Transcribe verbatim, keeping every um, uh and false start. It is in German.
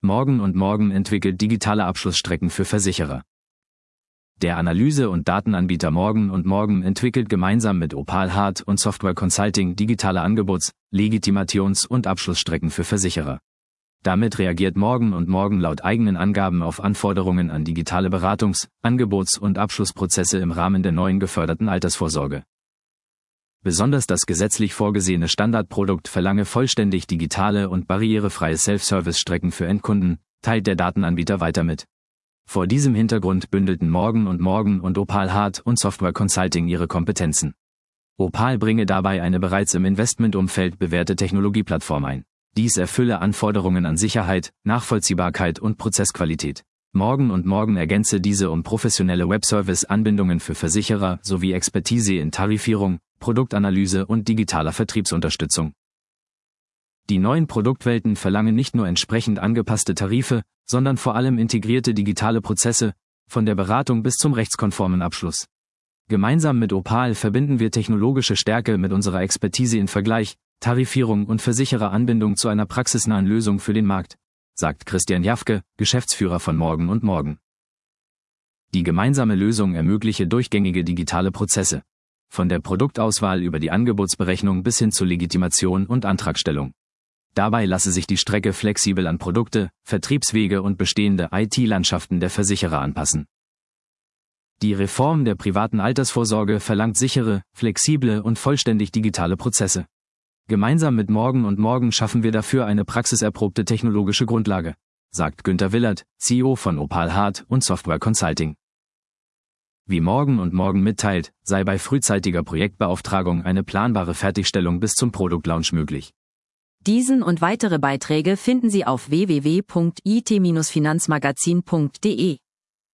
Morgen und Morgen entwickelt digitale Abschlussstrecken für Versicherer. Der Analyse- und Datenanbieter Morgen und Morgen entwickelt gemeinsam mit Opal Hard und Software Consulting digitale Angebots-, Legitimations- und Abschlussstrecken für Versicherer. Damit reagiert Morgen und Morgen laut eigenen Angaben auf Anforderungen an digitale Beratungs-, Angebots- und Abschlussprozesse im Rahmen der neuen geförderten Altersvorsorge. Besonders das gesetzlich vorgesehene Standardprodukt verlange vollständig digitale und barrierefreie Self-Service-Strecken für Endkunden, teilt der Datenanbieter weiter mit. Vor diesem Hintergrund bündelten Morgen und Morgen und Opal Hard und Software Consulting ihre Kompetenzen. Opal bringe dabei eine bereits im Investmentumfeld bewährte Technologieplattform ein. Dies erfülle Anforderungen an Sicherheit, Nachvollziehbarkeit und Prozessqualität. Morgen und Morgen ergänze diese um professionelle Webservice-Anbindungen für Versicherer sowie Expertise in Tarifierung, Produktanalyse und digitaler Vertriebsunterstützung. Die neuen Produktwelten verlangen nicht nur entsprechend angepasste Tarife, sondern vor allem integrierte digitale Prozesse, von der Beratung bis zum rechtskonformen Abschluss. Gemeinsam mit Opal verbinden wir technologische Stärke mit unserer Expertise in Vergleich, Tarifierung und Versichereranbindung zu einer praxisnahen Lösung für den Markt, sagt Christian Jafke, Geschäftsführer von Morgen und Morgen. Die gemeinsame Lösung ermögliche durchgängige digitale Prozesse, von der Produktauswahl über die Angebotsberechnung bis hin zur Legitimation und Antragstellung. Dabei lasse sich die Strecke flexibel an Produkte, Vertriebswege und bestehende I T-Landschaften der Versicherer anpassen. Die Reform der privaten Altersvorsorge verlangt sichere, flexible und vollständig digitale Prozesse. Gemeinsam mit Morgen und Morgen schaffen wir dafür eine praxiserprobte technologische Grundlage, sagt Günther Willert, C E O von Opal Hard und Software Consulting. Wie Morgen und Morgen mitteilt, sei bei frühzeitiger Projektbeauftragung eine planbare Fertigstellung bis zum Produktlaunch möglich. Diesen und weitere Beiträge finden Sie auf w w w punkt i t Bindestrich finanzmagazin punkt de.